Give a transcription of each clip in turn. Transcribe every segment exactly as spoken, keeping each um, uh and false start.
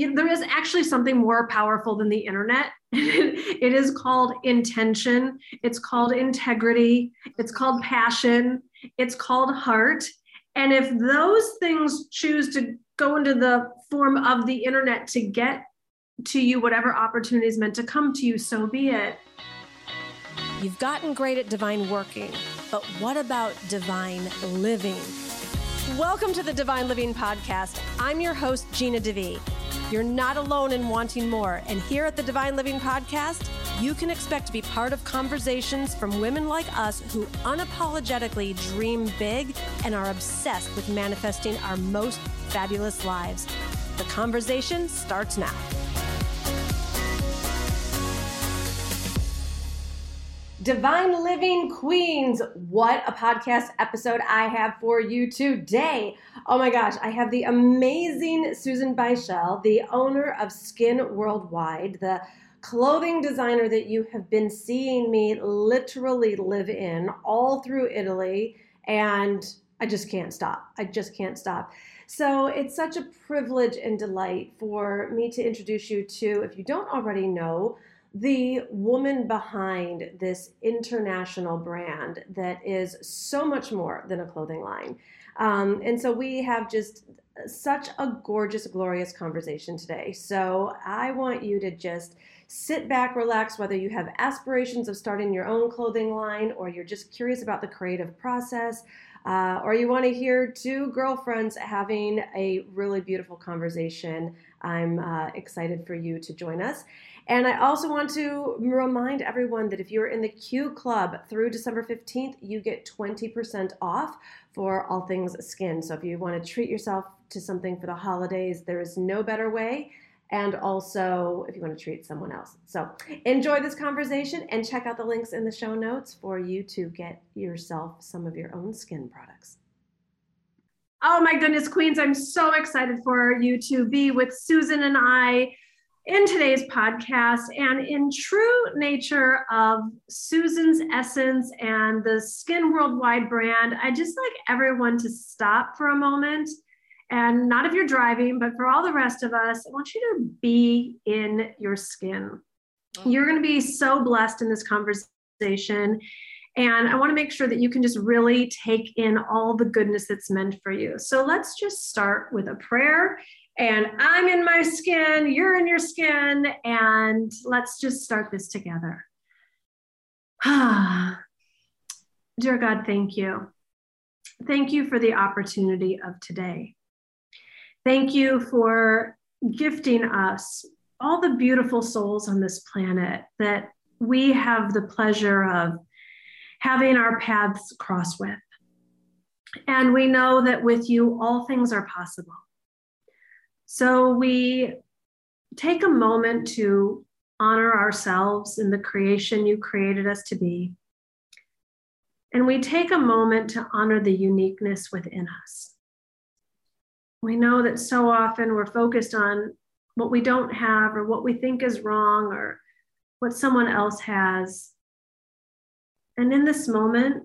there is actually something more powerful than the internet. It is called intention. It's called integrity. It's called passion. It's called heart. And if those things choose to go into the form of the internet to get to you, whatever opportunity is meant to come to you, so be it. You've gotten great at divine working, but what about divine living? Welcome to the Divine Living Podcast. I'm your host, Gina DeVee. You're not alone in wanting more. And here at the Divine Living Podcast, you can expect to be part of conversations from women like us who unapologetically dream big and are obsessed with manifesting our most fabulous lives. The conversation starts now. Divine Living Queens, what a podcast episode I have for you today. Oh my gosh, I have the amazing Susan Beischel, the owner of Skin Worldwide, the clothing designer that you have been seeing me literally live in all through Italy, and I just can't stop. I just can't stop. So it's such a privilege and delight for me to introduce you to, if you don't already know, the woman behind this international brand that is so much more than a clothing line. Um, and so we have just such a gorgeous, glorious conversation today. So I want you to just sit back, relax, whether you have aspirations of starting your own clothing line or you're just curious about the creative process, uh, or you want to hear two girlfriends having a really beautiful conversation. I'm uh, excited for you to join us. And I also want to remind everyone that if you're in the Q Club through December fifteenth, you get twenty percent off for all things skin. So if you want to treat yourself to something for the holidays, there is no better way. And also if you want to treat someone else. So enjoy this conversation and check out the links in the show notes for you to get yourself some of your own skin products. Oh my goodness, Queens, I'm so excited for you to be with Susan and I in today's podcast. And in true nature of Susan's essence and the Skin Worldwide brand, I just like everyone to stop for a moment. And not if you're driving, but for all the rest of us, I want you to be in your skin. You're going to be so blessed in this conversation. And I want to make sure that you can just really take in all the goodness that's meant for you. So let's just start with a prayer. And I'm in my skin, you're in your skin, and let's just start this together. Ah, dear God, thank you. Thank you for the opportunity of today. Thank you for gifting us all the beautiful souls on this planet that we have the pleasure of having our paths cross with. And we know that with you, all things are possible. So we take a moment to honor ourselves in the creation you created us to be. And we take a moment to honor the uniqueness within us. We know that so often we're focused on what we don't have or what we think is wrong or what someone else has. And in this moment,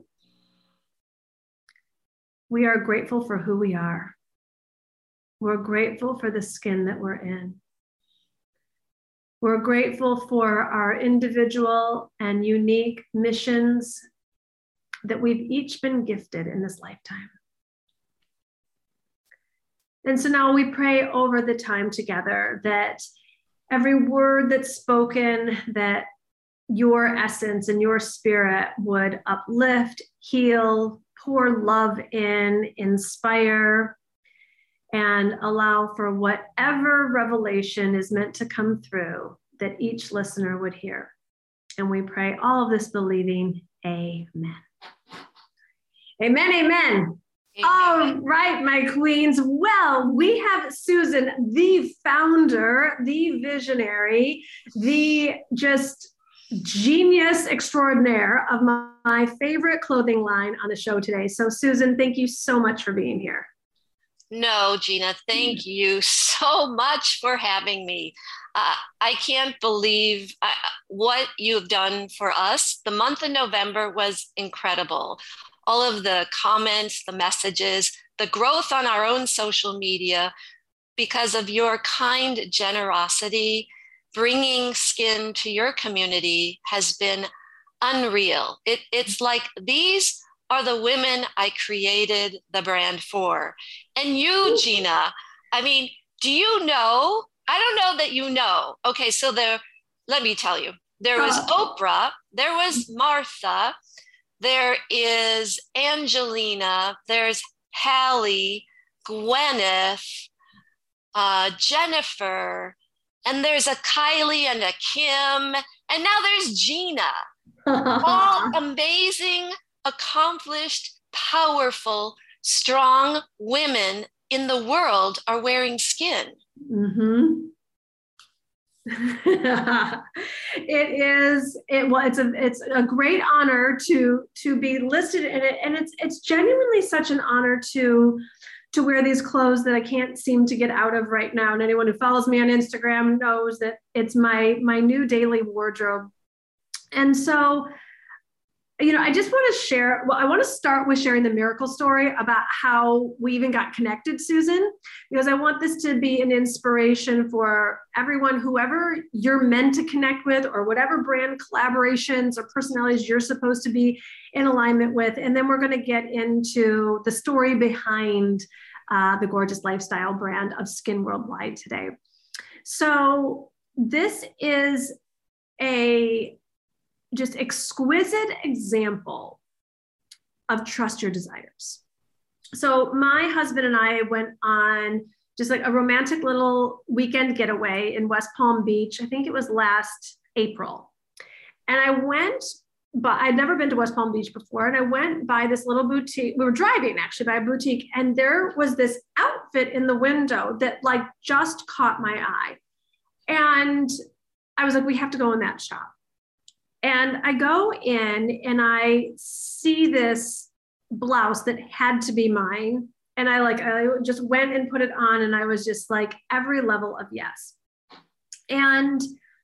we are grateful for who we are. We're grateful for the skin that we're in. We're grateful for our individual and unique missions that we've each been gifted in this lifetime. And so now we pray over the time together that every word that's spoken, that your essence and your spirit would uplift, heal, pour love in, inspire, and allow for whatever revelation is meant to come through that each listener would hear. And we pray all of this believing, amen. Amen, amen. Amen. All right, my queens. Well, we have Susan, the founder, the visionary, the just genius extraordinaire of my, my favorite clothing line on the show today. So Susan, thank you so much for being here. No, Gina, thank you so much for having me. Uh, I can't believe uh, what you've done for us. The month of November was incredible. All of the comments, the messages, the growth on our own social media, because of your kind generosity. Bringing skin to your community has been unreal. It, it's like these are the women I created the brand for. And you, Gina, I mean, do you know? I don't know that you know. Okay, so there, let me tell you. There was Oprah, there was Martha, there is Angelina, there's Hallie, Gwyneth, uh, Jennifer, and there's a Kylie and a Kim, and now there's Gina. All amazing, accomplished, powerful, strong women in the world are wearing skin. Mm-hmm. It is it well it's a it's a great honor to to be listed in it, and it's it's genuinely such an honor to to wear these clothes that I can't seem to get out of right now. And anyone who follows me on Instagram knows that it's my my new daily wardrobe. And so, you know, I just want to share, well, I want to start with sharing the miracle story about how we even got connected, Susan, because I want this to be an inspiration for everyone, whoever you're meant to connect with, or whatever brand collaborations or personalities you're supposed to be in alignment with. And then we're going to get into the story behind uh, the Gorgeous Lifestyle brand of Skin Worldwide today. So this is a just exquisite example of trust your desires. So my husband and I went on just like a romantic little weekend getaway in West Palm Beach. I think it was last April. And I went, but I'd never been to West Palm Beach before. And I went by this little boutique. We were driving actually by a boutique, and there was this outfit in the window that like just caught my eye. And I was like, we have to go in that shop. And I go in and I see this blouse that had to be mine. And I like, I just went and put it on, and I was just like every level of yes. And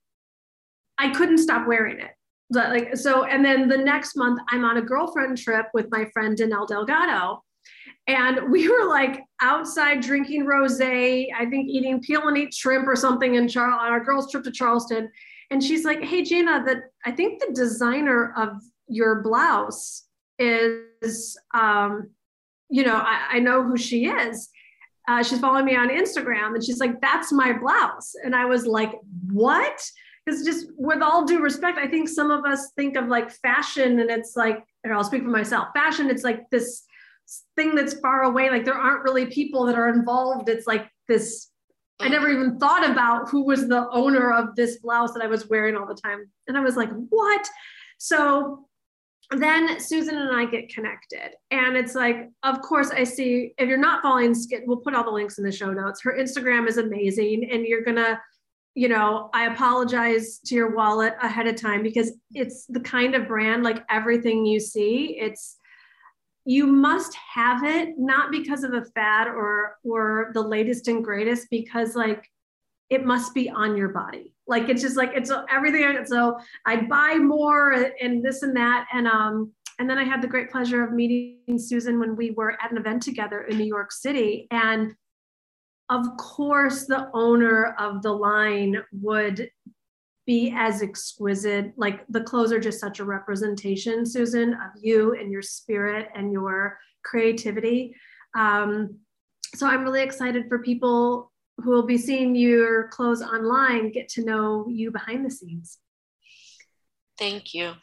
I couldn't stop wearing it. Like, so, and then the next month I'm on a girlfriend trip with my friend Danelle Delgado. And we were like outside drinking rosé, I think eating peel and eat shrimp or something in Char- on our girls' trip to Charleston. And she's like, hey, Gina, that I think the designer of your blouse is, um, you know, I, I know who she is. Uh, she's following me on Instagram, and she's like, that's my blouse. And I was like, what? Because just with all due respect, I think some of us think of like fashion, and it's like, or I'll speak for myself, fashion, it's like this thing that's far away. Like there aren't really people that are involved. It's like this, I never even thought about who was the owner of this blouse that I was wearing all the time. And I was like, what? So then Susan and I get connected, and it's like, of course I see, if you're not following Skin, we'll put all the links in the show notes. Her Instagram is amazing, and you're gonna, you know, I apologize to your wallet ahead of time, because it's the kind of brand, like everything you see, it's, you must have it, not because of a fad or or the latest and greatest, because like it must be on your body. Like it's just like it's everything. So I'd buy more and this and that. And um and then I had the great pleasure of meeting Susan when we were at an event together in New York City. And of course, the owner of the line would be as exquisite. Like the clothes are just such a representation, Susan, of you and your spirit and your creativity. Um, so I'm really excited for people who will be seeing your clothes online, get to know you behind the scenes. Thank you.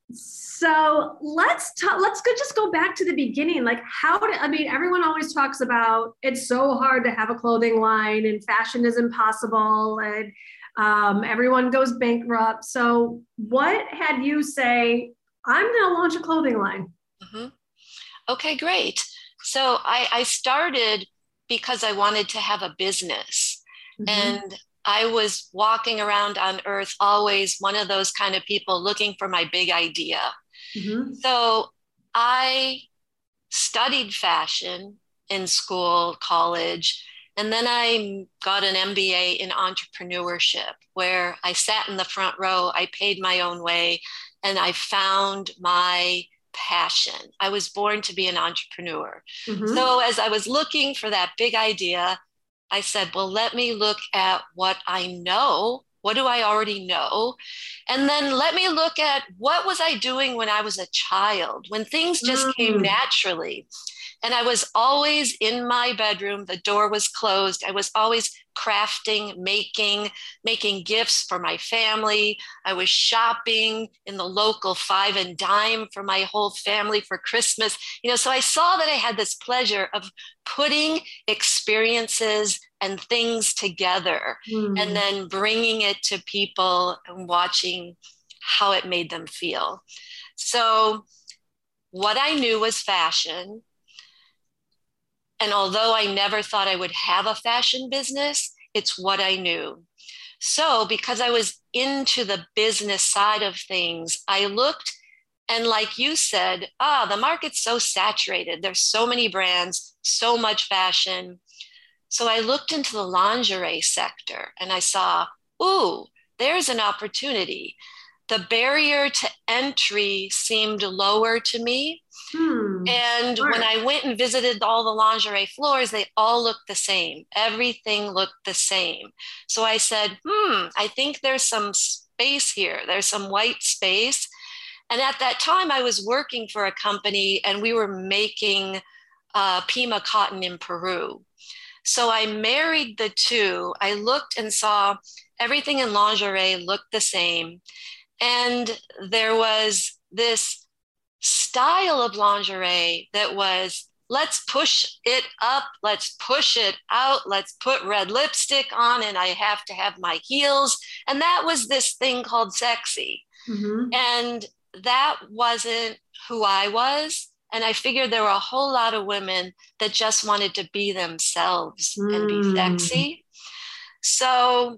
So let's talk, let's go, just go back to the beginning. Like how did, I mean, everyone always talks about it's so hard to have a clothing line and fashion is impossible and um, everyone goes bankrupt. So what had you say, I'm going to launch a clothing line? Mm-hmm. Okay, great. So I, I started because I wanted to have a business. Mm-hmm. And I was walking around on earth, always one of those kind of people looking for my big idea. Mm-hmm. So I studied fashion in school, college, and then I got an M B A in entrepreneurship, where I sat in the front row, I paid my own way, and I found my passion. I was born to be an entrepreneur. Mm-hmm. So as I was looking for that big idea, I said, well, let me look at what I know. What do I already know? And then let me look at what was I doing when I was a child, when things just Mm. came naturally. And I was always in my bedroom. The door was closed. I was always crafting, making, making gifts for my family. I was shopping in the local five and dime for my whole family for Christmas. You know, so I saw that I had this pleasure of putting experiences and things together Mm. and then bringing it to people and watching how it made them feel. So what I knew was fashion. And although I never thought I would have a fashion business, it's what I knew. So because I was into the business side of things, I looked and like you said, ah, the market's so saturated. There's so many brands, so much fashion. So I looked into the lingerie sector and I saw, ooh, there's an opportunity. The barrier to entry seemed lower to me. Hmm. And Smart. when I went and visited all the lingerie floors, they all looked the same. Everything looked the same. So I said, hmm, I think there's some space here. There's some white space. And at that time, I was working for a company and we were making uh, Pima cotton in Peru. So I married the two. I looked and saw everything in lingerie looked the same. And there was this style of lingerie that was, let's push it up, let's push it out, let's put red lipstick on, and I have to have my heels. And that was this thing called sexy. Mm-hmm. And that wasn't who I was. And I figured there were a whole lot of women that just wanted to be themselves mm. and be sexy. So,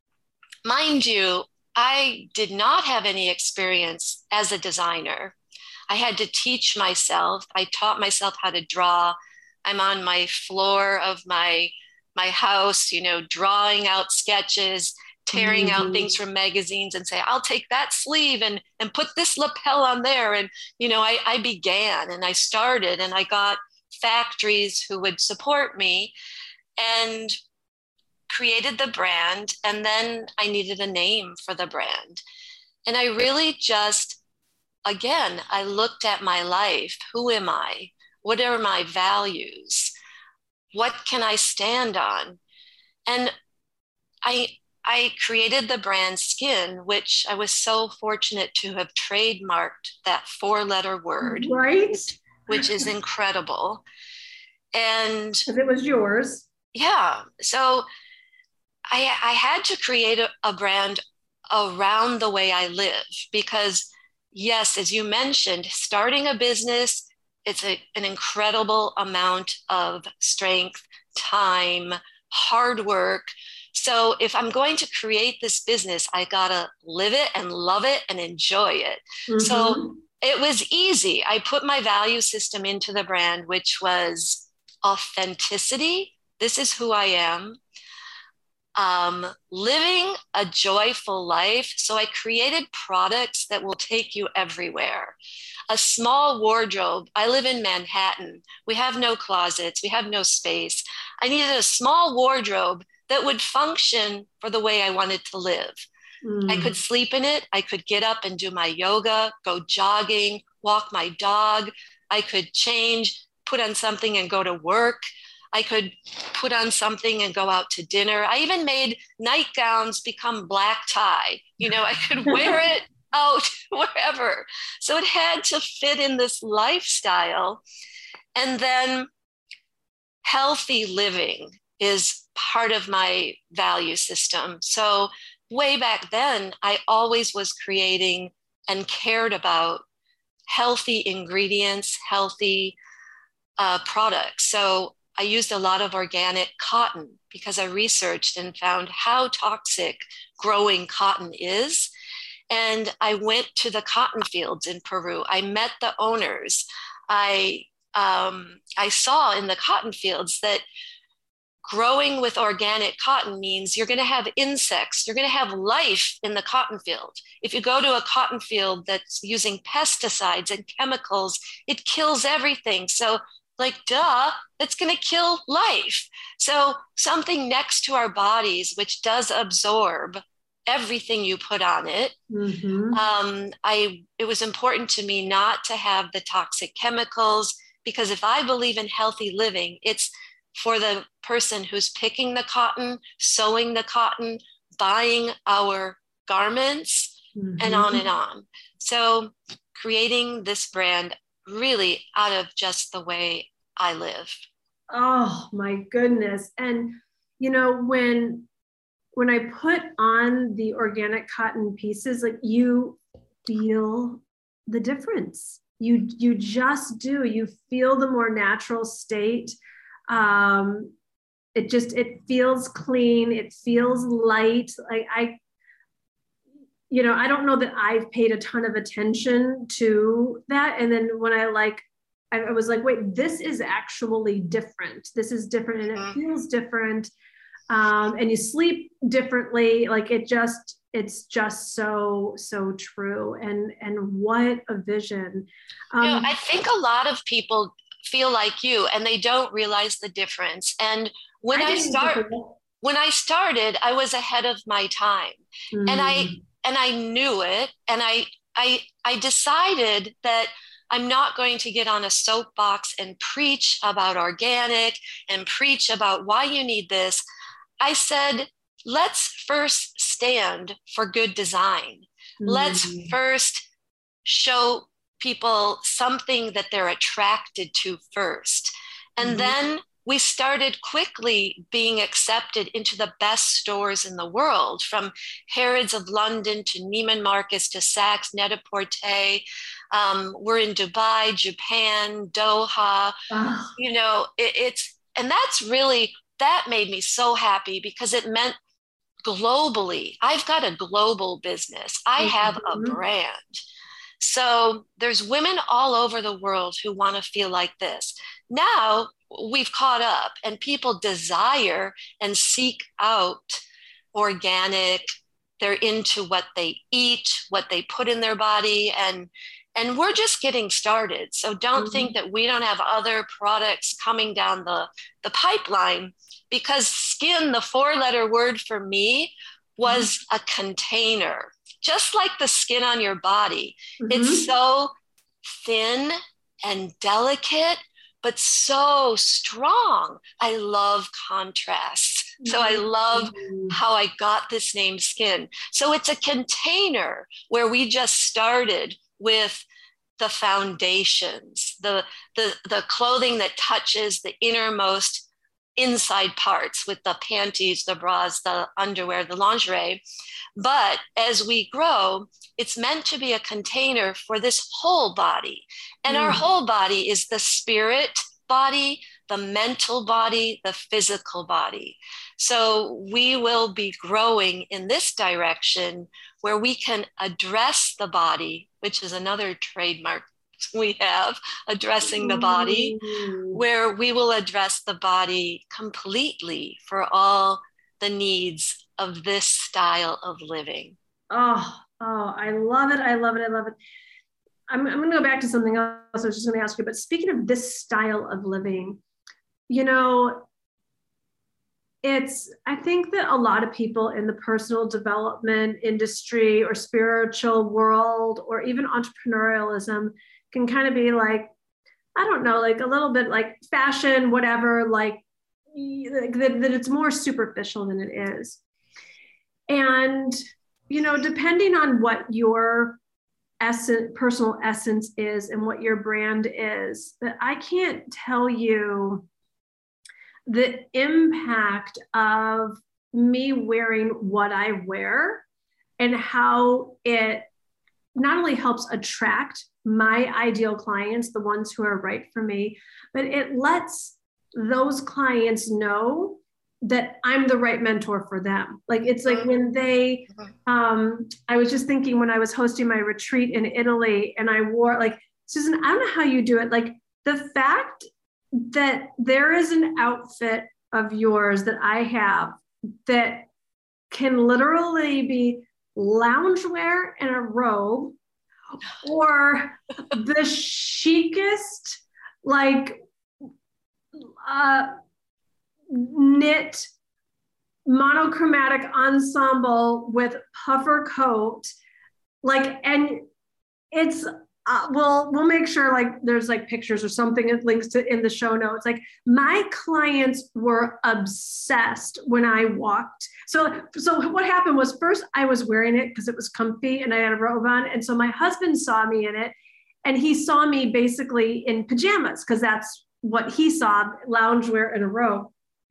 mind you, I did not have any experience as a designer. I had to teach myself. I taught myself how to draw. I'm on my floor of my, my house, you know, drawing out sketches, tearing mm-hmm. out things from magazines and say, I'll take that sleeve and, and put this lapel on there. And, you know, I, I began and I started and I got factories who would support me and created the brand. And then I needed a name for the brand. And I really just, again, I looked at my life. Who am I? What are my values? What can I stand on? And I, I created the brand Skin, which I was so fortunate to have trademarked that four-letter word, right? Which is incredible. And because it was yours. Yeah. So I, I had to create a, a brand around the way I live because, yes, as you mentioned, starting a business, it's a, an incredible amount of strength, time, hard work. So if I'm going to create this business, I gotta live it and love it and enjoy it. Mm-hmm. So it was easy. I put my value system into the brand, which was authenticity. This is who I am. Um, living a joyful life. So I created products that will take you everywhere. A small wardrobe. I live in Manhattan. We have no closets. We have no space. I needed a small wardrobe that would function for the way I wanted to live. Mm. I could sleep in it. I could get up and do my yoga, go jogging, walk my dog. I could change, put on something and go to work. I could put on something and go out to dinner. I even made nightgowns become black tie. You know, I could wear it out wherever. So it had to fit in this lifestyle. And then healthy living is part of my value system. So way back then, I always was creating and cared about healthy ingredients, healthy uh, products. So I used a lot of organic cotton because I researched and found how toxic growing cotton is. And I went to the cotton fields in Peru. I met the owners. I, um, I saw in the cotton fields that growing with organic cotton means you're going to have insects. You're going to have life in the cotton field. If you go to a cotton field that's using pesticides and chemicals, it kills everything. So Like, duh, it's going to kill life. So something next to our bodies, which does absorb everything you put on it. Mm-hmm. Um, I, it was important to me not to have the toxic chemicals, because if I believe in healthy living, it's for the person who's picking the cotton, sewing the cotton, buying our garments, mm-hmm. and on and on. So creating this brand really out of just the way I live. Oh my goodness. And you know, when when I put on the organic cotton pieces, like, you feel the difference. You you just do. You feel the more natural state. Um, it just, it feels clean. It feels light. Like, I, you know, I don't know that I've paid a ton of attention to that. And then when I like, I was like, wait, this is actually different. This is different, and it feels different. Um, and you sleep differently. Like, it just, it's just so, so true. And, and what a vision. Um, you know, I think a lot of people feel like you, and they don't realize the difference. And when I, I start, when I started, I was ahead of my time, mm. and I, and I knew it. And I, I, I decided that I'm not going to get on a soapbox and preach about organic and preach about why you need this. I said, let's first stand for good design. Mm. Let's first show people something that they're attracted to first. And mm-hmm. then we started quickly being accepted into the best stores in the world, from Harrods of London to Neiman Marcus to Saks, Net-a-Porter. Um, we're in Dubai, Japan, Doha. Oh. You know, it, it's, and that's really, that made me so happy, because it meant globally, I've got a global business. I have mm-hmm. a brand. So there's women all over the world who want to feel like this. Now we've caught up, and people desire and seek out organic. They're into what they eat, what they put in their body, and and we're just getting started. So don't mm-hmm. think that we don't have other products coming down the, the pipeline, because skin, the four-letter word for me, was mm-hmm. a container. Just like the skin on your body. Mm-hmm. It's so thin and delicate, but so strong. I love contrasts. Mm-hmm. So I love how I got this name, Skin. So it's a container where we just started with the foundations, the, the, the clothing that touches the innermost inside parts, with the panties, the bras, the underwear, the lingerie. But as we grow, it's meant to be a container for this whole body. And mm. our whole body is the spirit body, the mental body, the physical body. So we will be growing in this direction, where we can address the body, which is another trademark we have, addressing the body, mm. where we will address the body completely for all the needs of this style of living. Oh, oh, I love it. I love it. I love it. I'm, I'm going to go back to something else I was just going to ask you, but speaking of this style of living, you know, it's, I think that a lot of people in the personal development industry or spiritual world, or even entrepreneurialism, can kind of be like, I don't know, like a little bit like fashion, whatever, like that, that it's more superficial than it is. And, you know, depending on what your essence, personal essence is and what your brand is, but I can't tell you the impact of me wearing what I wear and how it not only helps attract my ideal clients, the ones who are right for me, but it lets those clients know that I'm the right mentor for them. Like, it's like when they, um, I was just thinking when I was hosting my retreat in Italy and I wore, like, Susan, I don't know how you do it. Like, the fact that there is an outfit of yours that I have that can literally be loungewear and a robe, or the chicest, like, uh, knit monochromatic ensemble with puffer coat, like, and it's, uh, we'll we'll make sure like there's like pictures or something, it links to in the show notes. Like my clients were obsessed when I walked. So so what happened was, first I was wearing it because it was comfy and I had a robe on, and so my husband saw me in it, and he saw me basically in pajamas because that's what he saw, loungewear and a robe.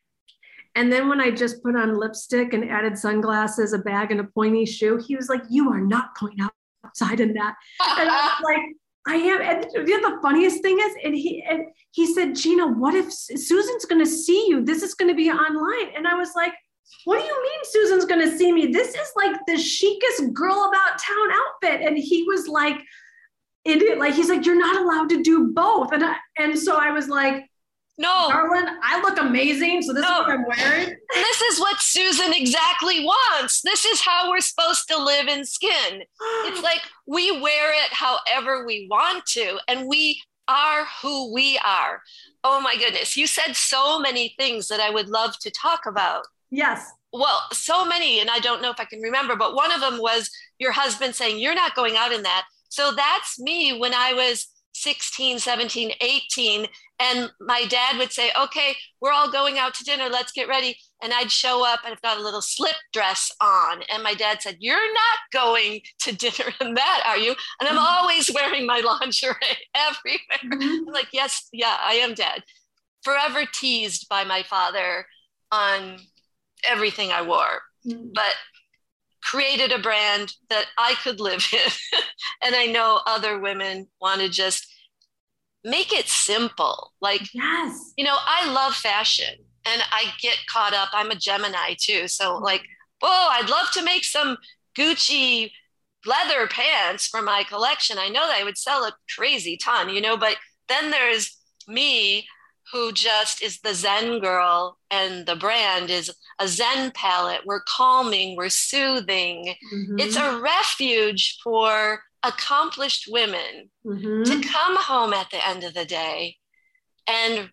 And then when I just put on lipstick and added sunglasses, a bag, and a pointy shoe, he was like, "You are not going out outside in that." And I was like, "I am." And you know, the funniest thing is, and he and he said, "Gina, what if Susan's going to see you? This is going to be online." And I was like, "What do you mean Susan's going to see me? This is like the chicest girl about town outfit." And he was like, "It like he's like, you're not allowed to do both." And I, and so I was like, "No, darling, I look amazing. So this no. is what I'm wearing." This is what Susan exactly wants. This is how we're supposed to live in skin. It's like we wear it however we want to, and we are who we are. Oh my goodness. You said so many things that I would love to talk about. Yes. Well, so many, and I don't know if I can remember, but one of them was your husband saying, "You're not going out in that." So that's me when I was sixteen, seventeen, eighteen. And my dad would say, "Okay, we're all going out to dinner. Let's get ready." And I'd show up and I've got a little slip dress on. And my dad said, "You're not going to dinner in that, are you?" And I'm always wearing my lingerie everywhere. Mm-hmm. I'm like, "Yes, yeah, I am, Dad." Forever teased by my father on everything I wore, mm-hmm. but created a brand that I could live in. And I know other women want to just make it simple. Like, yes, you know, I love fashion and I get caught up. I'm a Gemini too. So like, oh, I'd love to make some Gucci leather pants for my collection. I know that I would sell a crazy ton, you know, but then there's me who just is the Zen girl, and the brand is a Zen palette. We're calming, we're soothing. Mm-hmm. It's a refuge for accomplished women mm-hmm. to come home at the end of the day and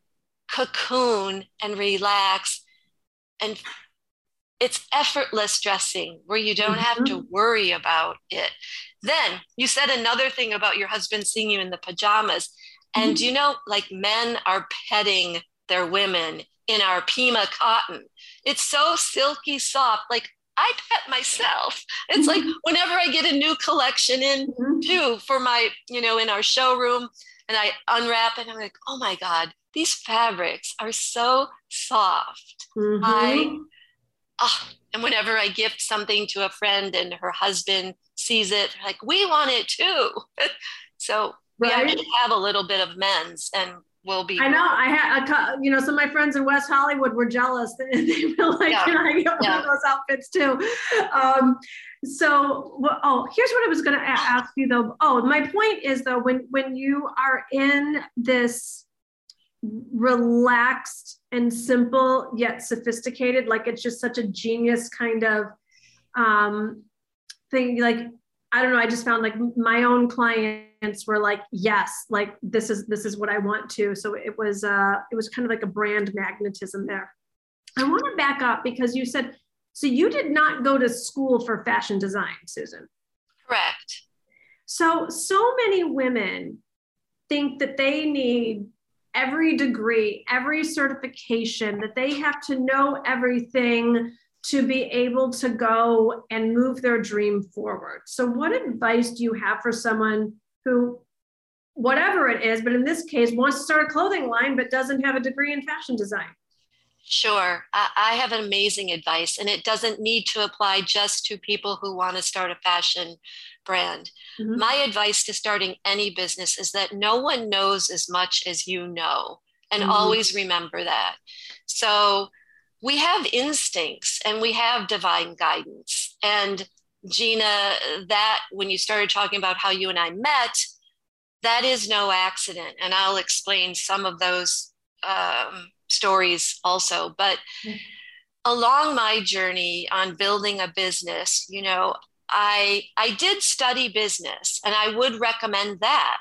cocoon and relax. And it's effortless dressing where you don't mm-hmm. have to worry about it. Then you said another thing about your husband seeing you in the pajamas. And mm-hmm. you know, like men are petting their women in our Pima cotton. It's so silky soft. Like I pet myself. It's like whenever I get a new collection in mm-hmm. too for my, you know, in our showroom, and I unwrap it, I'm like, oh my God, these fabrics are so soft. Mm-hmm. I, oh, and whenever I gift something to a friend and her husband sees it, they're like, we want it too. So we right? actually have a little bit of men's, and we'll be. I know. I had, a, you know, some of my friends in West Hollywood were jealous. They were like, yeah. "Can I get one yeah. of those outfits too?" Um, so, well, oh, here's what I was going to ask you though. Oh, my point is though, when when you are in this relaxed and simple yet sophisticated, like it's just such a genius kind of um, thing, like. I don't know. I just found like my own clients were like, yes, like this is, this is what I want to. So it was, uh, it was kind of like a brand magnetism there. I want to back up because you said, so you did not go to school for fashion design, Susan. Correct. So, so many women think that they need every degree, every certification, that they have to know everything to be able to go and move their dream forward. So what advice do you have for someone who, whatever it is, but in this case, wants to start a clothing line, but doesn't have a degree in fashion design? Sure. I have amazing advice, and it doesn't need to apply just to people who want to start a fashion brand. Mm-hmm. My advice to starting any business is that no one knows as much as you know, and mm-hmm. always remember that. So we have instincts and we have divine guidance. And Gina, that when you started talking about how you and I met, that is no accident. And I'll explain some of those um, stories also. But mm-hmm. along my journey on building a business, you know, I, I did study business, and I would recommend that.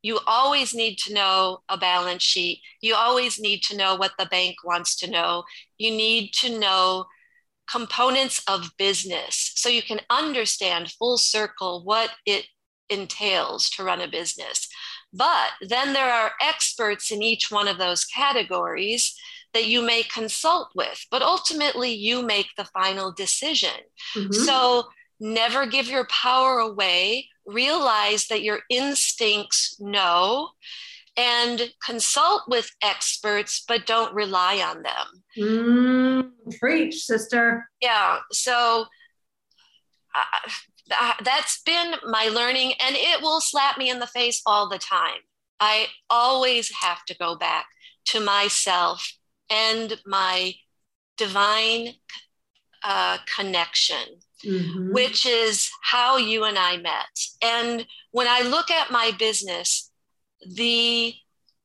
You always need to know a balance sheet. You always need to know what the bank wants to know. You need to know components of business so you can understand full circle what it entails to run a business. But then there are experts in each one of those categories that you may consult with, but ultimately you make the final decision. Mm-hmm. So never give your power away. Realize that your instincts know, and consult with experts, but don't rely on them. Mm, preach, sister. Yeah. So uh, that's been my learning, and it will slap me in the face all the time. I always have to go back to myself and my divine uh, connection, mm-hmm. which is how you and I met. And when I look at my business, the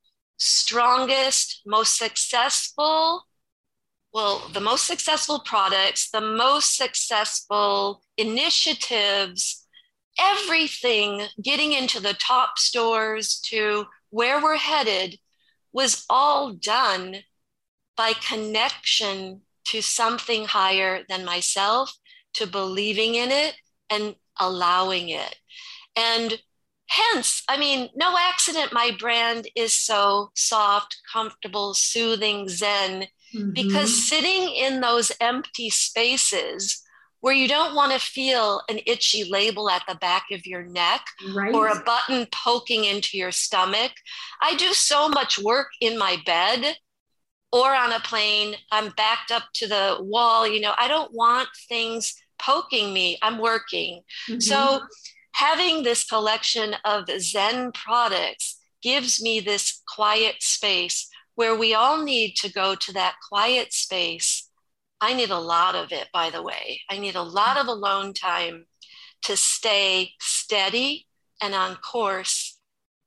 strongest, most successful, well, the most successful products, the most successful initiatives, everything getting into the top stores to where we're headed was all done by connection to something higher than myself, to believing in it and allowing it. And hence, I mean, no accident my brand is so soft, comfortable, soothing, zen, mm-hmm. because sitting in those empty spaces where you don't want to feel an itchy label at the back of your neck, right, or a button poking into your stomach. I do so much work in my bed or on a plane. I'm backed up to the wall. You know, I don't want things poking me. I'm working. Mm-hmm. So having this collection of Zen products gives me this quiet space where we all need to go to that quiet space. I need a lot of it, by the way. I need a lot of alone time to stay steady and on course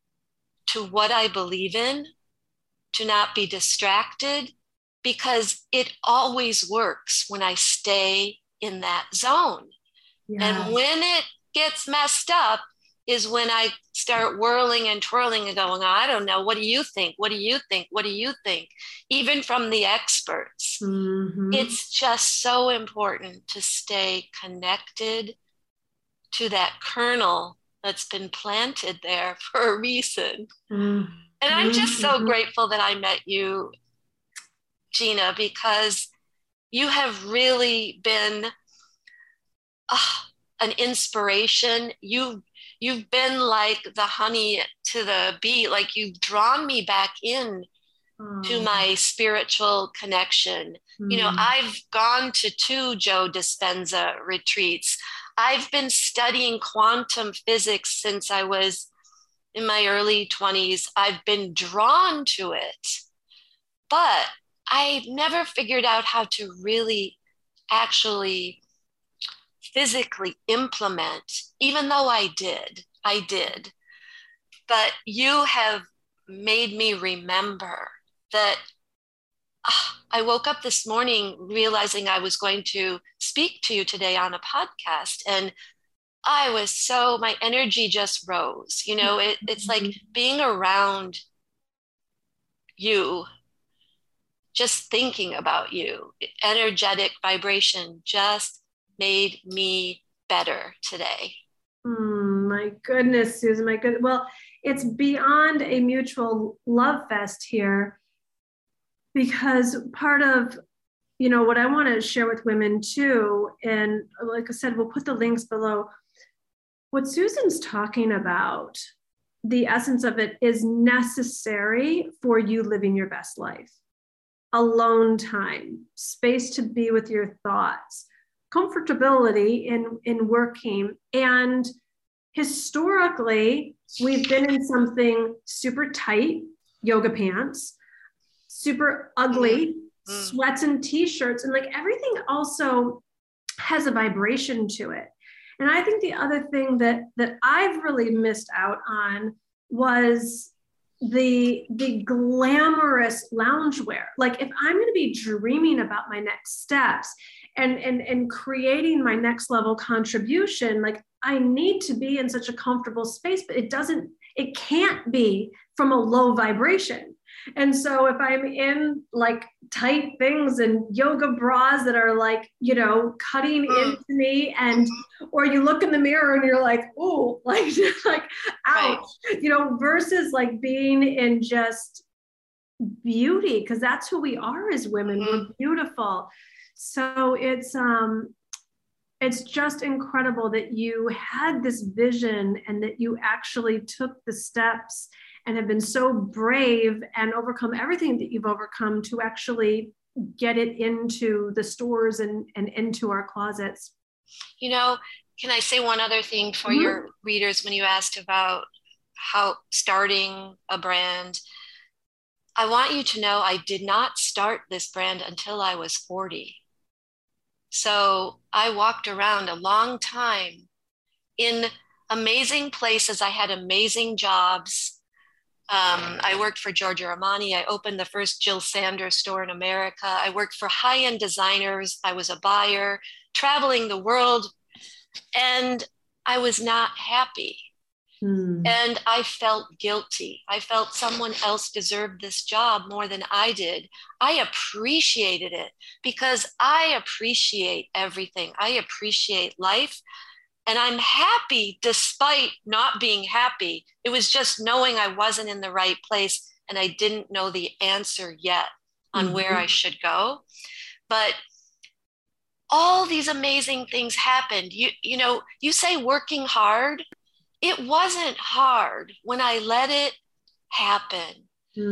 to what I believe in, to not be distracted, because it always works when I stay in that zone. Yeah. And when it gets messed up is when I start whirling and twirling and going, I don't know, what do you think? What do you think? What do you think? Even from the experts. Mm-hmm. It's just so important to stay connected to that kernel that's been planted there for a reason. Mm-hmm. And I'm just so mm-hmm. grateful that I met you, Gina, because you have really been uh, an inspiration. You, you've been like the honey to the bee, like you've drawn me back in oh. to my spiritual connection. Mm. You know, I've gone to two Joe Dispenza retreats. I've been studying quantum physics since I was in my early twenties. I've been drawn to it, but I've never figured out how to really actually physically implement, even though I did, I did. But you have made me remember that uh, I woke up this morning realizing I was going to speak to you today on a podcast, and I was so, my energy just rose. You know, it, it's like being around you, just thinking about you, energetic vibration just made me better today. Mm, my goodness, Susan, my goodness. Well, it's beyond a mutual love fest here, because part of, you know, what I want to share with women too, and like I said, we'll put the links below. What Susan's talking about, the essence of it is necessary for you living your best life. Alone time, space to be with your thoughts, comfortability in, in working. And historically, we've been in something super tight, yoga pants, super ugly, mm-hmm. sweats and t-shirts, and like everything also has a vibration to it. And I think the other thing that that I've really missed out on was the the glamorous loungewear. Like if I'm going to be dreaming about my next steps and and and creating my next level contribution, like I need to be in such a comfortable space, but it doesn't, it can't be from a low vibration. And so if I'm in like tight things and yoga bras that are like, you know, cutting mm. into me, and, or you look in the mirror and you're like, oh, like, like, ouch, right. you know, versus like being in just beauty, because that's who we are as women. Mm-hmm. We're beautiful. So it's, um, it's just incredible that you had this vision and that you actually took the steps and have been so brave and overcome everything that you've overcome to actually get it into the stores and, and into our closets. You know, can I say one other thing for mm-hmm. your readers when you asked about how starting a brand? I want you to know I did not start this brand until I was forty. So I walked around a long time in amazing places. I had amazing jobs. Um, I worked for Giorgio Armani. I opened the first Jill Sanders store in America. I worked for high-end designers. I was a buyer, traveling the world, and I was not happy. Mm. And I felt guilty. I felt someone else deserved this job more than I did. I appreciated it because I appreciate everything. I appreciate life. And I'm happy despite not being happy. It was just knowing I wasn't in the right place and I didn't know the answer yet on mm-hmm. where I should go. But all these amazing things happened. You, you know, you say working hard. It wasn't hard when I let it happen.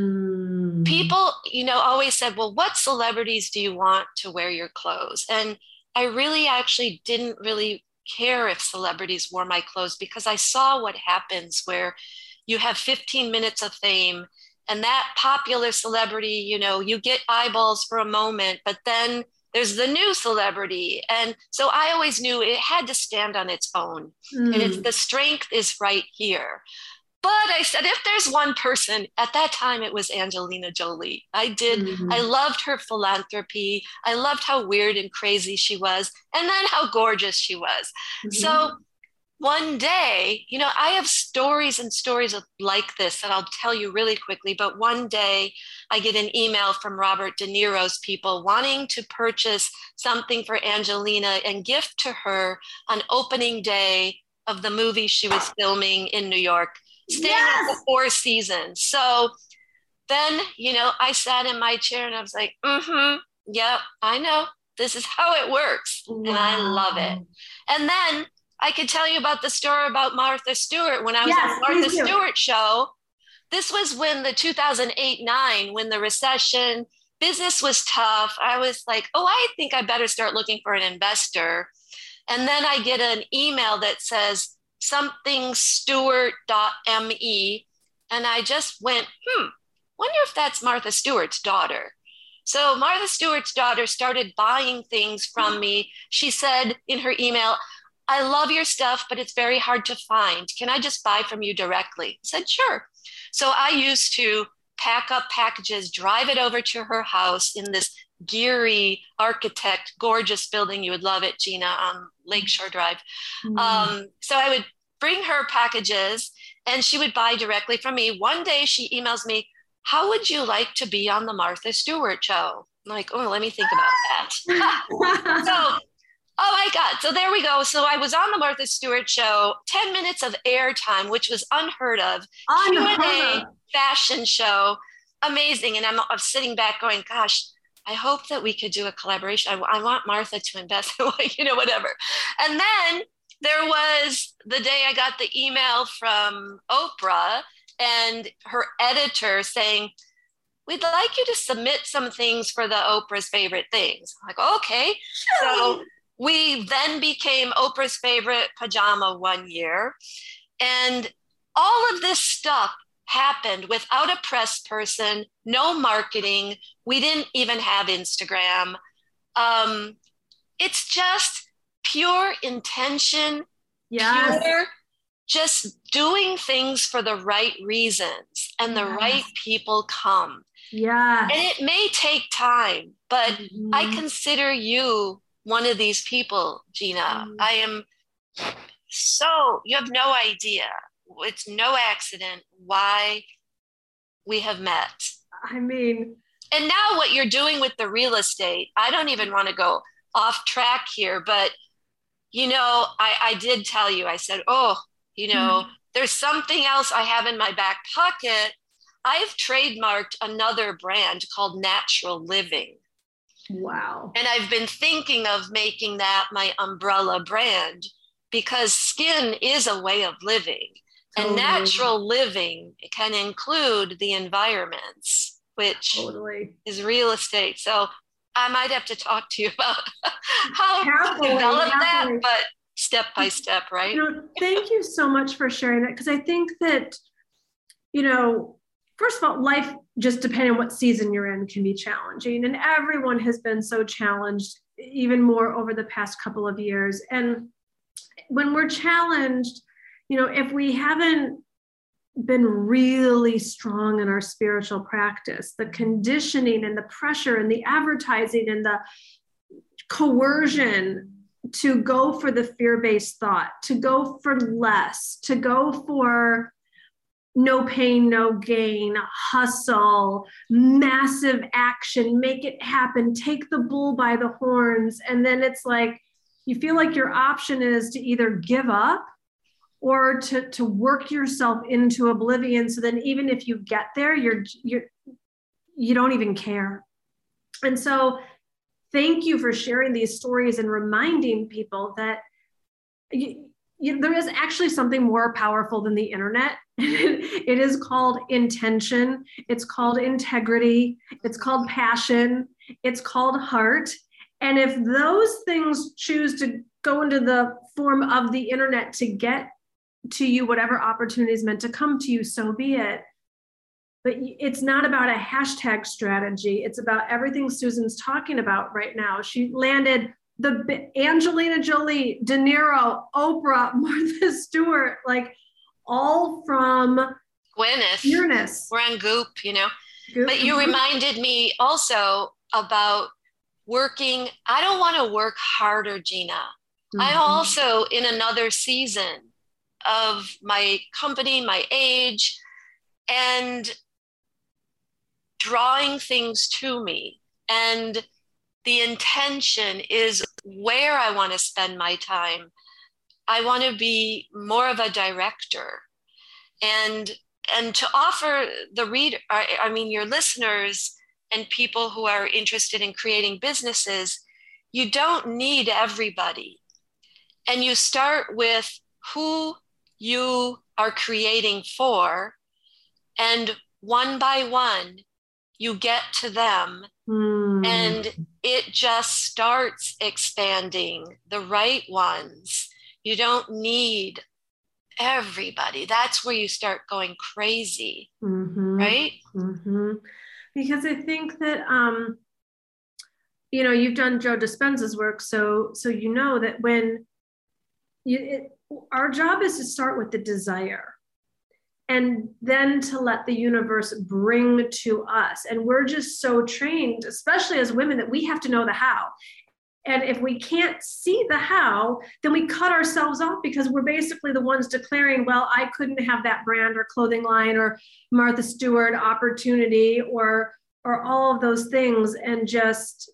Mm. People, you know, always said, well, what celebrities do you want to wear your clothes? And I really actually didn't really care if celebrities wore my clothes because I saw what happens where you have fifteen minutes of fame and that popular celebrity, you know, you get eyeballs for a moment, but then there's the new celebrity. And so I always knew it had to stand on its own. Mm. And it's, the strength is right here. But I said, if there's one person, at that time, it was Angelina Jolie. I did. Mm-hmm. I loved her philanthropy. I loved how weird and crazy she was. And then how gorgeous she was. Mm-hmm. So one day, you know, I have stories and stories of like this that I'll tell you really quickly. But one day I get an email from Robert De Niro's people wanting to purchase something for Angelina and gift to her on opening day of the movie she was filming in New York, staying yes! at the Four Seasons. So then, you know, I sat in my chair and I was like, mm-hmm, yep, I know. This is how it works. Wow. And I love it. And then I could tell you about the story about Martha Stewart. When I was yes, on Martha Stewart show, this was when the two thousand eight nine, when the recession, business was tough. I was like, oh, I think I better start looking for an investor. And then I get an email that says something stewart dot me. And I just went, hmm, wonder if that's Martha Stewart's daughter. So Martha Stewart's daughter started buying things from me. She said in her email, I love your stuff, but it's very hard to find. Can I just buy from you directly? I said, sure. So I used to pack up packages, drive it over to her house in this Geary architect, gorgeous building. You would love it, Gina, on Lakeshore Drive. Mm. Um, so I would bring her packages and she would buy directly from me. One day she emails me, how would you like to be on the Martha Stewart show? I'm like, oh, let me think about that. So oh my God. So there we go. So I was on the Martha Stewart show, ten minutes of airtime, which was unheard of. Unheard Q and A fashion show. Amazing. And I'm, I'm sitting back going, gosh, I hope that we could do a collaboration. I, I want Martha to invest, you know, whatever. And then there was the day I got the email from Oprah and her editor saying, we'd like you to submit some things for the Oprah's Favorite Things. I'm like, okay. So we then became Oprah's Favorite Pajama one year. And all of this stuff happened without a press person, no marketing. We didn't even have Instagram. Um, it's just pure intention, yes. pure just doing things for the right reasons, and the yes. right people come. Yeah. And it may take time, but mm-hmm. I consider you one of these people, Gina. Mm. I am, so you have no idea. It's no accident why we have met. I mean, and now what you're doing with the real estate, I don't even want to go off track here, but you know, I, I did tell you, I said, oh, you know, mm-hmm. there's something else I have in my back pocket. I've trademarked another brand called Natural Living. Wow. And I've been thinking of making that my umbrella brand because skin is a way of living. And totally. Natural living can include the environments, which totally. Is real estate. So I might have to talk to you about how happily, to develop happily. that, but step by step, right? You know, thank you so much for sharing that, because I think that, you know, first of all, life, just depending on what season you're in, can be challenging. And everyone has been so challenged, even more over the past couple of years. And when we're challenged, you know, if we haven't been really strong in our spiritual practice, the conditioning and the pressure and the advertising and the coercion to go for the fear-based thought, to go for less, to go for no pain, no gain, hustle, massive action, make it happen, take the bull by the horns. And then it's like, you feel like your option is to either give up or to, to work yourself into oblivion. So then even if you get there, you're, you're, you don't even care. And so thank you for sharing these stories and reminding people that you, you, there is actually something more powerful than the internet. It is called intention. It's called integrity. It's called passion. It's called heart. And if those things choose to go into the form of the internet to get to you, whatever opportunity is meant to come to you, so be it. But it's not about a hashtag strategy. It's about everything Susan's talking about right now. She landed the Angelina Jolie, De Niro, Oprah, Martha Stewart, like all from Gwyneth. Nearness. We're on Goop, you know. Goop. But you reminded me also about working. I don't want to work harder, Gina. Mm-hmm. I'm also in another season of my company, my age, and drawing things to me. And the intention is where I want to spend my time. I want to be more of a director, and and to offer the reader, I, I mean, your listeners and people who are interested in creating businesses, you don't need everybody. And you start with who you are creating for, and one by one, you get to them, mm. and it just starts expanding the right ones. You don't need everybody. That's where you start going crazy, mm-hmm. right? Mm-hmm. Because I think that, um, you know, you've done Joe Dispenza's work, so so you know that when you, it, our job is to start with the desire, and then to let the universe bring to us. And we're just so trained, especially as women, that we have to know the how. And if we can't see the how, then we cut ourselves off, because we're basically the ones declaring, well, I couldn't have that brand or clothing line or Martha Stewart opportunity or, or all of those things. And just,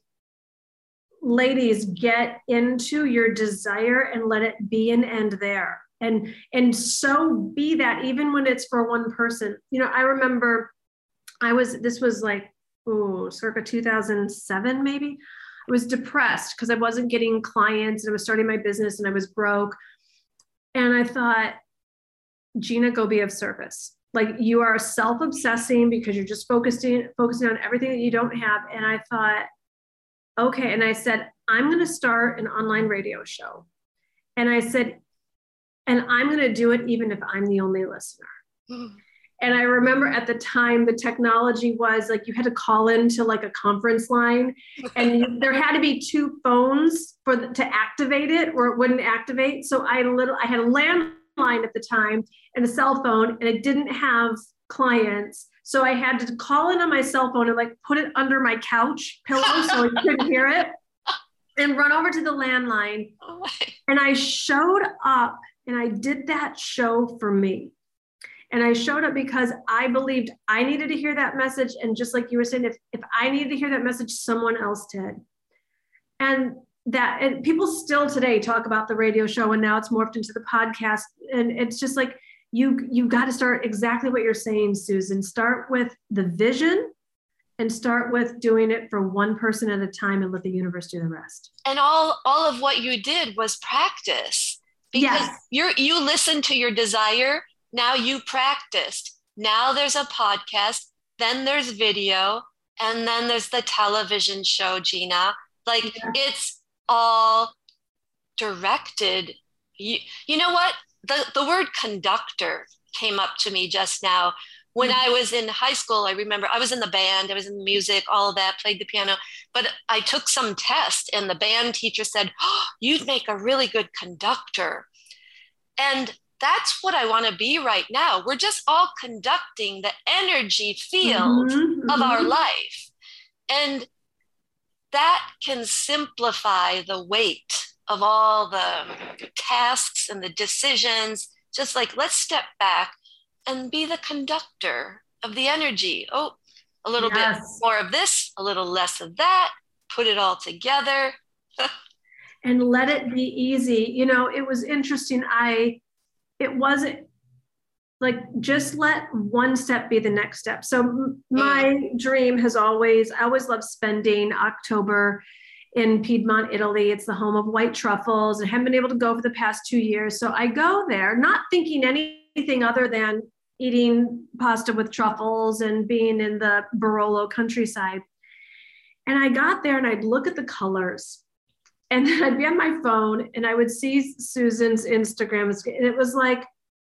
ladies, get into your desire and let it be an end there. And, and so be that, even when it's for one person. You know, I remember I was, this was like, oh, circa two thousand seven, maybe. I was depressed because I wasn't getting clients, and I was starting my business and I was broke. And I thought, Gina, go be of service. Like, you are self-obsessing because you're just focusing, focusing on everything that you don't have. And I thought, okay. And I said, I'm going to start an online radio show. And I said, and I'm going to do it even if I'm the only listener. Mm. And I remember at the time, the technology was like, you had to call into like a conference line, and you, there had to be two phones for the, to activate it, or it wouldn't activate. So I had a little, I had a landline at the time and a cell phone, and it didn't have clients. So I had to call in on my cell phone and like put it under my couch pillow so I couldn't hear it, and run over to the landline. And I showed up And I did that show for me. And I showed up because I believed I needed to hear that message. And just like you were saying, if, if I needed to hear that message, someone else did. And that and people still today talk about the radio show, and now it's morphed into the podcast. And it's just like, you, you've got to start exactly what you're saying, Susan. Start with the vision and start with doing it for one person at a time and let the universe do the rest. And all, all of what you did was practice, because yes. you're, you listened to your desire. Now you practiced. Now there's a podcast, then there's video, and then there's the television show, Gina. Like yeah. It's all directed. You, you know what? The, the word conductor came up to me just now. When mm-hmm. I was in high school, I remember I was in the band, I was in music, all of that, played the piano, but I took some test and the band teacher said, oh, you'd make a really good conductor. And that's what I want to be right now. We're just all conducting the energy field mm-hmm. of our life. And that can simplify the weight of all the tasks and the decisions. Just like, let's step back and be the conductor of the energy. Oh, a little yes. bit more of this, a little less of that, put it all together. And let it be easy. You know, it was interesting. I, it wasn't like, just let one step be the next step. So my mm. dream has always, I always loved spending October in Piedmont, Italy. It's the home of white truffles. I haven't been able to go for the past two years. So I go there, not thinking anything other than eating pasta with truffles and being in the Barolo countryside. And I got there and I'd look at the colors, and then I'd be on my phone and I would see Susan's Instagram, and it was like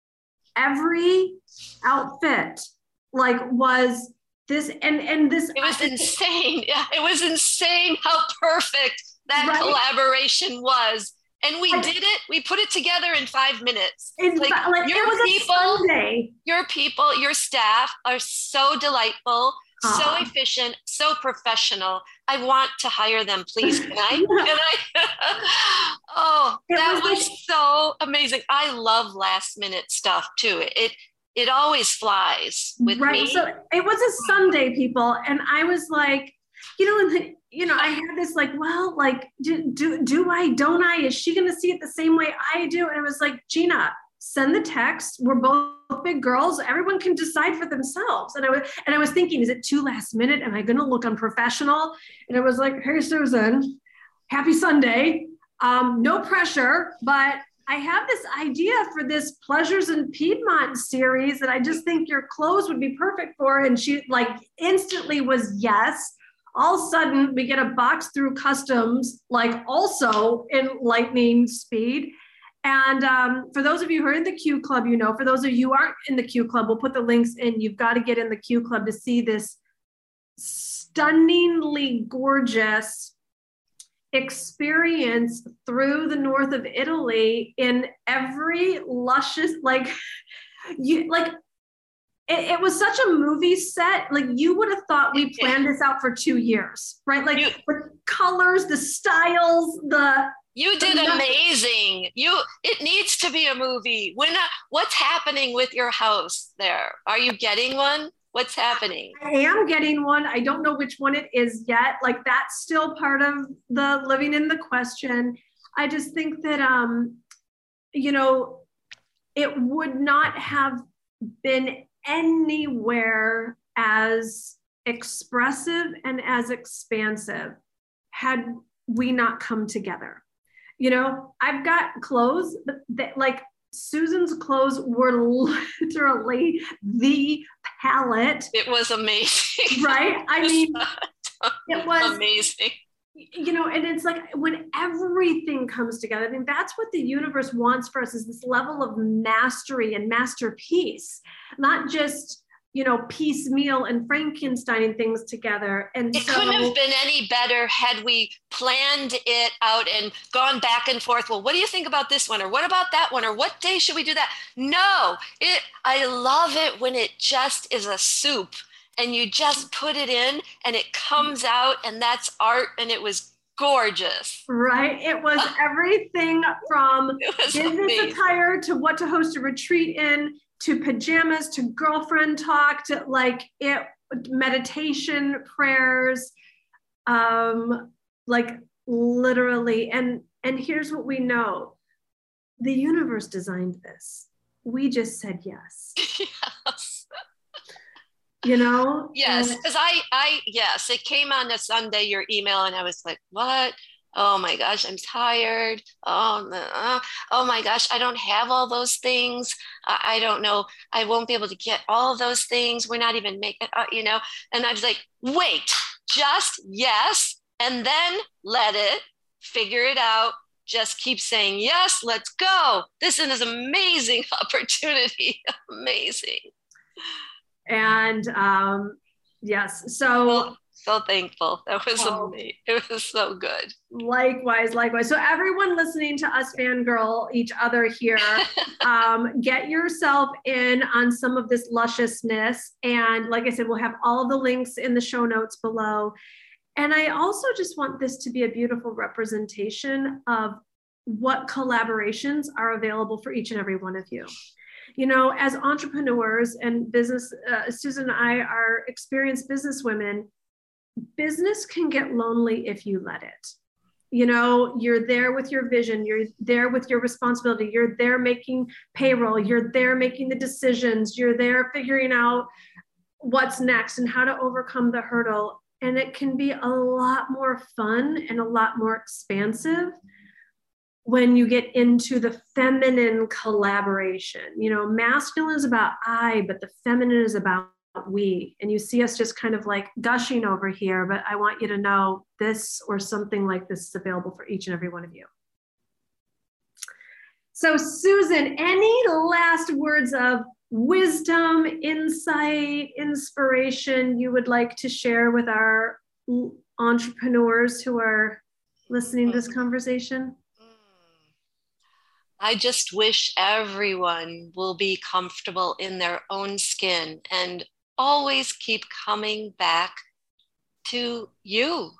every outfit like was this, and, and this. It was insane. Yeah, it was insane how perfect that right? collaboration was. And we I, did it. We put it together in five minutes. It's like, like your it was people, a Sunday. Your people, your staff are so delightful, uh. so efficient, so professional. I want to hire them, please. Can I? Can I? Oh, it that was, was like, so amazing. I love last minute stuff too. It it always flies with right. me. So it was a Sunday, people, and I was like, you know, and the, you know, I had this like, well, like, do, do, do I, don't I, is she going to see it the same way I do? And it was like, Gina, send the text. We're both big girls. Everyone can decide for themselves. And I was, and I was thinking, is it too last minute? Am I going to look unprofessional? And it was like, hey, Susan, happy Sunday. Um, no pressure, but I have this idea for this Pleasures in Piedmont series that I just think your clothes would be perfect for. And she like instantly was yes. All of a sudden we get a box through customs, like also in lightning speed. And um, for those of you who are in the Q Club, you know, for those of you who aren't in the Q Club, we'll put the links in. You've got to get in the Q Club to see this stunningly gorgeous experience through the north of Italy in every luscious, like, you like, It, it was such a movie set. Like you would have thought we planned this out for two years, right? Like you, the colors, the styles, the. You did the amazing. You, it needs to be a movie. When, uh, what's happening with your house there? Are you getting one? What's happening? I am getting one. I don't know which one it is yet. Like that's still part of the living in the question. I just think that, um, you know, it would not have been anywhere as expressive and as expansive had we not come together. You know, I've got clothes that like Susan's clothes were literally the palette. It was amazing. Right? I mean, it was amazing. You know, and it's like when everything comes together, I mean, that's what the universe wants for us is this level of mastery and masterpiece, not just, you know, piecemeal and Frankensteining things together. And it so, couldn't have been any better had we planned it out and gone back and forth. Well, what do you think about this one? Or what about that one? Or what day should we do that? No, it, I love it when it just is a soup. And you just put it in and it comes out and that's art and it was gorgeous. Right? It was everything from business amazing. attire to what to host a retreat in, to pajamas, to girlfriend talk, to like it, meditation, prayers, um, like literally. And, and here's what we know. The universe designed this. We just said yes. Yes. You know? Yes, because I, I, yes, it came on a Sunday, your email, and I was like, what? Oh my gosh, I'm tired. Oh, uh, oh my gosh, I don't have all those things. Uh, I don't know. I won't be able to get all those things. We're not even making, uh, you know? And I was like, wait, just yes. And then let it figure it out. Just keep saying, yes, let's go. This is an amazing opportunity. Amazing. And um, yes, so so thankful. That was oh, amazing. It was so good. Likewise, likewise. So everyone listening to us fangirl each other here, um, get yourself in on some of this lusciousness. And like I said, we'll have all the links in the show notes below. And I also just want this to be a beautiful representation of what collaborations are available for each and every one of you. You know, as entrepreneurs and business, uh, Susan and I are experienced business women. Business can get lonely if you let it. You know, you're there with your vision, you're there with your responsibility, you're there making payroll, you're there making the decisions, you're there figuring out what's next and how to overcome the hurdle. And it can be a lot more fun and a lot more expansive when you get into the feminine collaboration. You know, masculine is about I, but the feminine is about we. And you see us just kind of like gushing over here, but I want you to know this or something like this is available for each and every one of you. So Susan, any last words of wisdom, insight, inspiration you would like to share with our entrepreneurs who are listening to this conversation? I just wish everyone will be comfortable in their own skin and always keep coming back to you.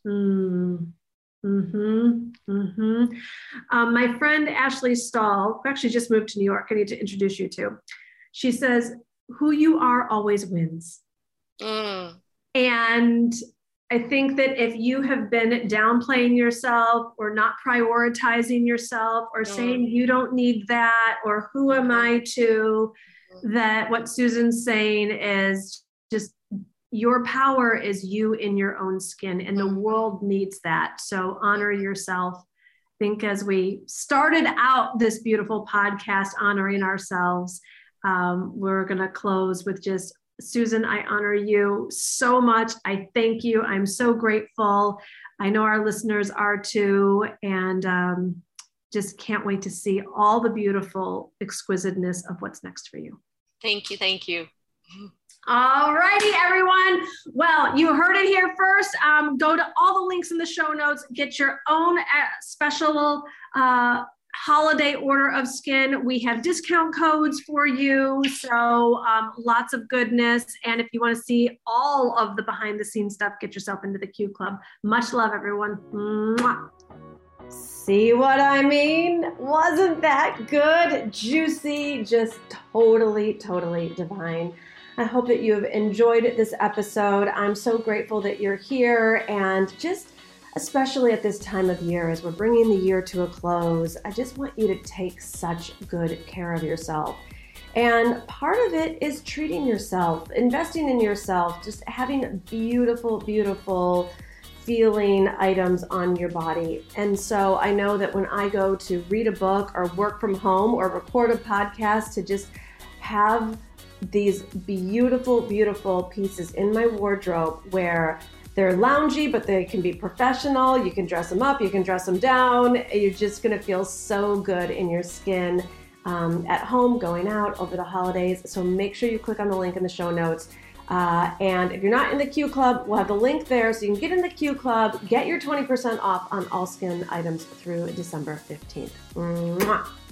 Mm. Mm-hmm. Mm-hmm. Um, my friend Ashley Stahl, who actually just moved to New York, I need to introduce you to. She says, who you are always wins. Mm. And I think that if you have been downplaying yourself or not prioritizing yourself or mm. saying you don't need that or who am I to, that what Susan's saying is just your power is you in your own skin and the world needs that. So honor yourself. I think as we started out this beautiful podcast, honoring ourselves, um, we're going to close with just, Susan, I honor you so much. I thank you. I'm so grateful. I know our listeners are too. And um, just can't wait to see all the beautiful exquisiteness of what's next for you. Thank you. Thank you. All righty, everyone. Well, you heard it here first. Um, go to all the links in the show notes. Get your own uh, special uh, holiday order of skin. We have discount codes for you. So um, lots of goodness. And if you want to see all of the behind the scenes stuff, get yourself into the Q Club. Much love, everyone. Mwah. See what I mean? Wasn't that good? Juicy, just totally, totally divine. I hope that you have enjoyed this episode. I'm so grateful that you're here, and just especially at this time of year as we're bringing the year to a close, I just want you to take such good care of yourself. And part of it is treating yourself, investing in yourself, just having beautiful, beautiful feeling items on your body. And so I know that when I go to read a book or work from home or record a podcast, to just have these beautiful, beautiful pieces in my wardrobe where they're loungy, but they can be professional. You can dress them up, you can dress them down. You're just gonna feel so good in your skin um, at home, going out over the holidays. So make sure you click on the link in the show notes. Uh, and if you're not in the Q Club, we'll have the link there so you can get in the Q Club, get your twenty percent off on all skin items through December fifteenth. Mwah.